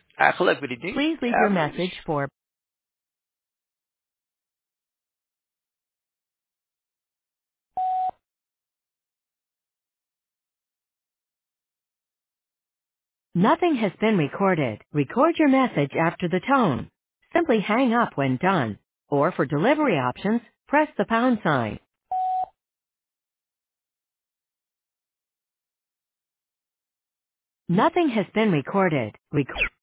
Hello, good evening. Please leave your message for Nothing has been recorded. Record your message after the tone. Simply hang up when done. Or for delivery options, press the pound sign. Nothing has been recorded.